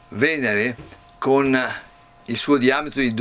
Venere, con il suo diametro di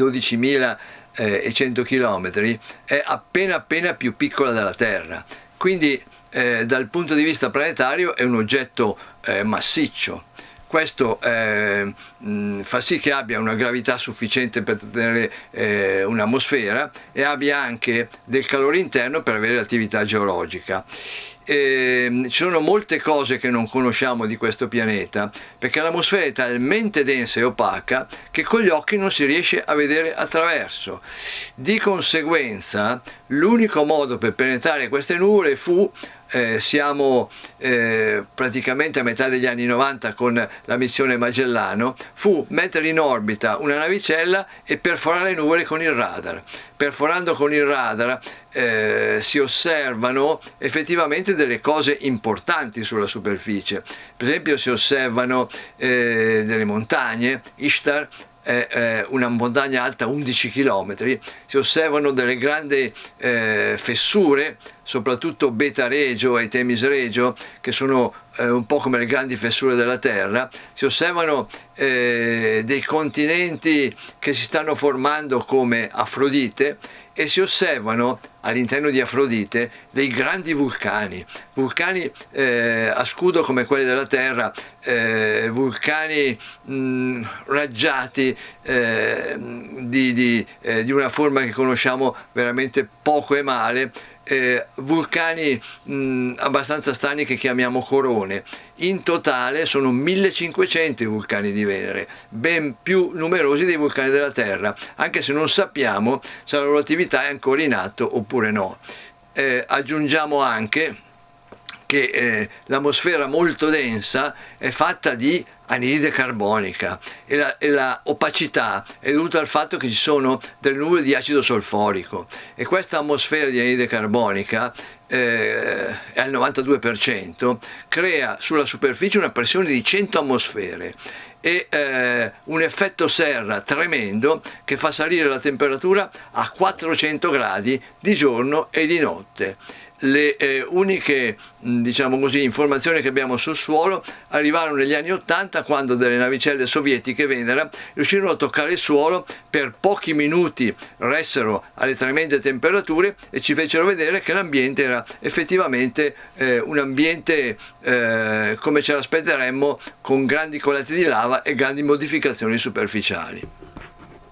12.100 km, è appena più piccola della Terra, quindi dal punto di vista planetario è un oggetto massiccio. Questo fa sì che abbia una gravità sufficiente per tenere un'atmosfera e abbia anche del calore interno per avere attività geologica. Ci sono molte cose che non conosciamo di questo pianeta, perché l'atmosfera è talmente densa e opaca che con gli occhi non si riesce a vedere attraverso. Di conseguenza, l'unico modo per penetrare queste nuvole fu siamo praticamente a metà degli anni 90 con la missione Magellano, fu mettere in orbita una navicella e perforare le nuvole con il radar. Perforando con il radar si osservano effettivamente delle cose importanti sulla superficie. Per esempio si osservano delle montagne. Ishtar è una montagna alta 11 km, si osservano delle grandi fessure, soprattutto Beta Regio e Temis Regio, che sono un po' come le grandi fessure della Terra. Si osservano dei continenti che si stanno formando come Afrodite, e si osservano all'interno di Afrodite dei grandi vulcani a scudo come quelli della Terra, vulcani raggiati di una forma che conosciamo veramente poco e male, vulcani abbastanza strani che chiamiamo corone. In totale sono 1500 i vulcani di Venere, ben più numerosi dei vulcani della Terra, anche se non sappiamo se la loro attività è ancora in atto oppure no. Aggiungiamo anche che l'atmosfera molto densa è fatta di anidride carbonica e la opacità è dovuta al fatto che ci sono delle nuvole di acido solforico, e questa atmosfera di anidride carbonica è al 92%, crea sulla superficie una pressione di 100 atmosfere e un effetto serra tremendo che fa salire la temperatura a 400 gradi di giorno e di notte. Le uniche, diciamo così, informazioni che abbiamo sul suolo arrivarono negli anni 80, quando delle navicelle sovietiche Venera riuscirono a toccare il suolo, per pochi minuti ressero alle tremende temperature e ci fecero vedere che l'ambiente era effettivamente un ambiente come ce l'aspetteremmo, con grandi colate di lava e grandi modificazioni superficiali.